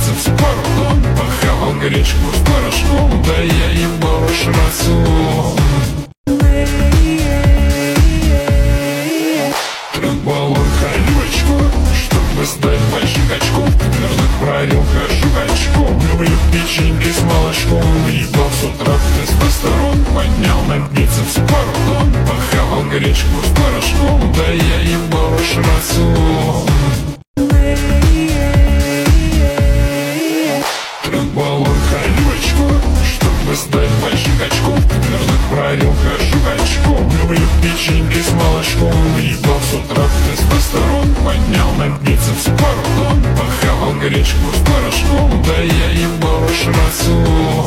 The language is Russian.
бицепс пару, похавал гречку с порошком, да я ебал уж рассол. Баллон халючку, чтобы стать большим качком, верных правил хожу качком. Люблю печеньки с молочком, ебал с утра тестостерон, поднял на бицепс пару тонн, похавал гречку с порошком, да я ебал уж рассол. Баллон халючку, чтобы стать большим качком, верных правил хожу качком. Люблю печеньки с молочком, ебал с утра тестостерон, поднял на бицепс пару тонн, похавал гречку с порошком, да я ебал уж рассол.